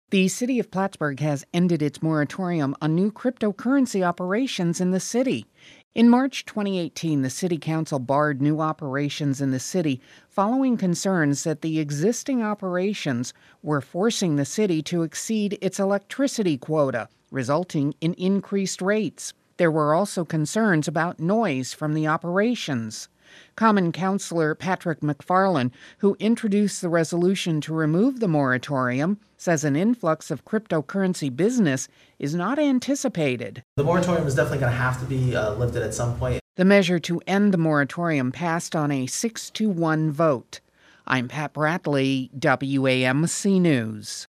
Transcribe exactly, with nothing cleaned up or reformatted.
The city of Plattsburgh has ended its moratorium on new cryptocurrency operations in the city. In March twenty eighteen, the City Council barred new operations in the city following concerns that the existing operations were forcing the city to exceed its electricity quota, resulting in increased rates. There were also concerns about noise from the operations. Common Councilor Patrick McFarland, who introduced the resolution to remove the moratorium, says an influx of cryptocurrency business is not anticipated. The moratorium is definitely going to have to be uh, lifted at some point. The measure to end the moratorium passed on a six to one vote. I'm Pat Bradley, W A M C News.